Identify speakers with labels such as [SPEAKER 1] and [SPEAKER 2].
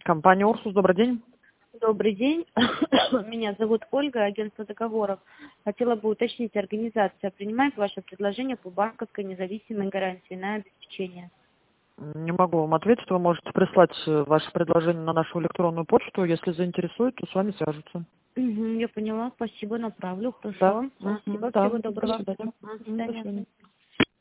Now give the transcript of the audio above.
[SPEAKER 1] Компания «Урсус», добрый день.
[SPEAKER 2] Добрый день. Меня зовут Ольга, агентство договоров. Хотела бы уточнить, организация принимает ваше предложение по банковской независимой гарантии на обеспечение?
[SPEAKER 1] Не могу вам ответить. Вы можете прислать ваше предложение на нашу электронную почту. Если заинтересует, то с вами свяжутся.
[SPEAKER 2] Я поняла. Спасибо, направлю.
[SPEAKER 1] Да.
[SPEAKER 2] Хорошо. Спасибо.
[SPEAKER 1] Да.
[SPEAKER 2] Всего
[SPEAKER 1] До
[SPEAKER 2] доброго.
[SPEAKER 1] свидания.
[SPEAKER 2] До
[SPEAKER 1] До
[SPEAKER 2] свидания.
[SPEAKER 1] свидания.